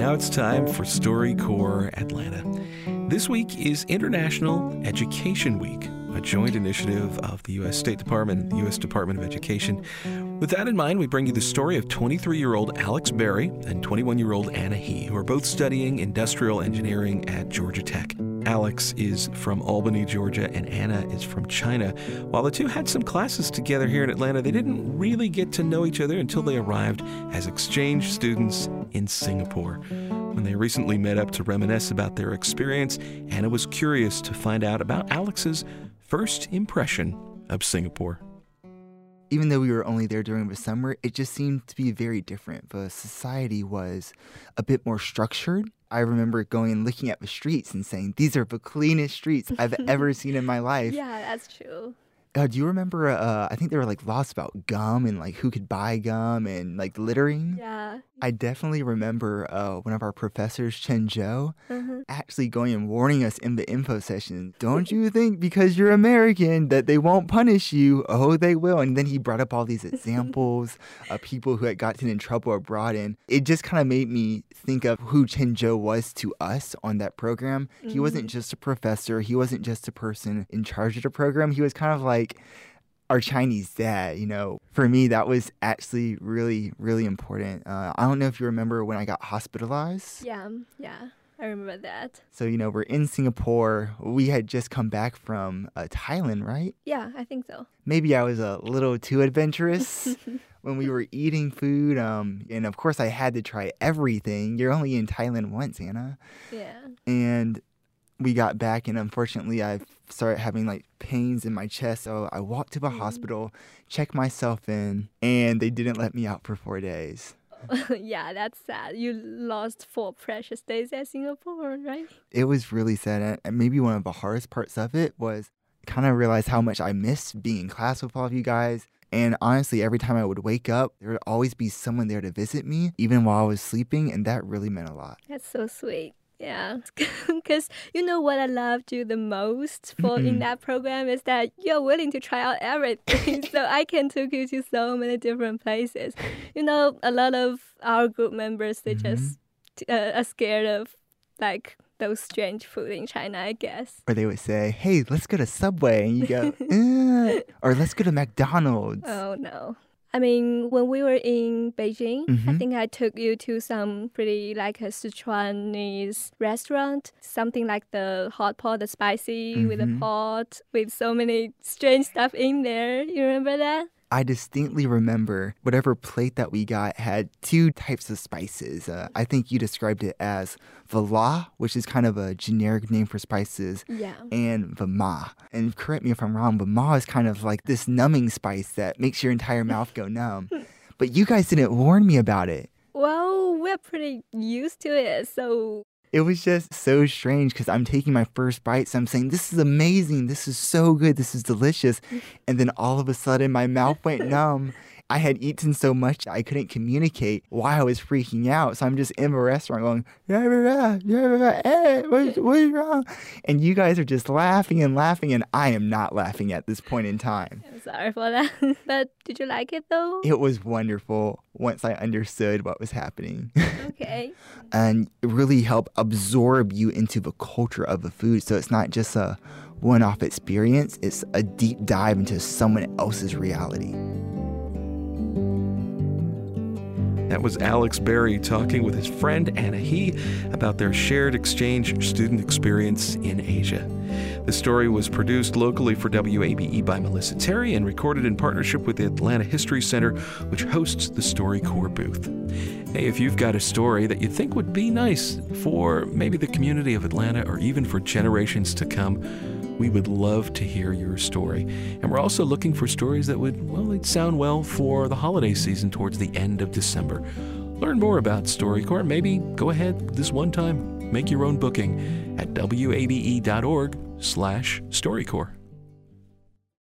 now it's time for StoryCorps Atlanta. This week is International Education Week, a joint initiative of the U.S. State Department and the U.S. Department of Education. With that in mind, we bring you the story of 23-year-old Alex Berry and 21-year-old Anna He, who are both studying industrial engineering at Georgia Tech. Alex is from Albany, Georgia, and Anna is from China. While the two had some classes together here in Atlanta, they didn't really get to know each other until they arrived as exchange students in Singapore. When they recently met up to reminisce about their experience, Anna was curious to find out about Alex's first impression of Singapore. Even though we were only there during the summer, it just seemed to be very different. The society was a bit more structured. I remember going and looking at the streets and saying, these are the cleanest streets I've ever seen in my life. Yeah, that's true. Do you remember, I think there were like laws about gum and like who could buy gum and like littering? Yeah. I definitely remember one of our professors, Chen Zhou, actually going and warning us in the info session, don't you think because you're American that they won't punish you? Oh, they will. And then he brought up all these examples of people who had gotten in trouble abroad. And it just kind of made me think of who Chen Zhou was to us on that program. He wasn't just a professor. He wasn't just a person in charge of the program. He was kind of like our Chinese dad, you know. For me, that was actually really, really important. I don't know if you remember when I got hospitalized. Yeah, I remember that. So, you know, we're in Singapore. We had just come back from Thailand, right? Yeah, I think so. Maybe I was a little too adventurous when we were eating food. And of course, I had to try everything. You're only in Thailand once, Anna. Yeah. And we got back, and unfortunately, I started having like pains in my chest. So I walked to the hospital, checked myself in, and they didn't let me out for 4 days. Yeah, that's sad. You lost 4 precious days at Singapore, right? It was really sad. And maybe one of the hardest parts of it was kind of realize how much I missed being in class with all of you guys. And honestly, every time I would wake up, there would always be someone there to visit me, even while I was sleeping. And that really meant a lot. That's so sweet. Yeah, because you know what I loved you the most for in that program is that you're willing to try out everything. So I can take you to so many different places. You know, a lot of our group members, they just are scared of like those strange food in China, I guess. Or they would say, hey, let's go to Subway. And you go, or let's go to McDonald's. Oh, no. I mean, when we were in Beijing, I think I took you to some pretty like a Sichuanese restaurant, something like the hot pot, the spicy with a pot with so many strange stuff in there. You remember that? I distinctly remember whatever plate that we got had 2 types of spices. I think you described it as Vala, which is kind of a generic name for spices, and Vama. And correct me if I'm wrong, Vama is kind of like this numbing spice that makes your entire mouth go numb. But you guys didn't warn me about it. Well, we're pretty used to it, so... It was just so strange because I'm taking my first bite, so I'm saying, this is amazing, this is so good, this is delicious. And then all of a sudden, my mouth went numb. I had eaten so much, I couldn't communicate why I was freaking out. So I'm just in the restaurant going, hey, what's wrong? And you guys are just laughing, and I am not laughing at this point in time. I'm sorry for that. But did you like it, though? It was wonderful once I understood what was happening. Okay. And it really helped absorb you into the culture of the food. So it's not just a one-off experience. It's a deep dive into someone else's reality. That was Alex Berry talking with his friend Anna He about their shared exchange student experience in Asia. The story was produced locally for WABE by Melissa Terry and recorded in partnership with the Atlanta History Center, which hosts the StoryCorps booth. Hey, if you've got a story that you think would be nice for maybe the community of Atlanta or even for generations to come, we would love to hear your story. And we're also looking for stories that they'd sound well for the holiday season towards the end of December. Learn more about StoryCorps. Maybe go ahead this one time, make your own booking at wabe.org/StoryCorps.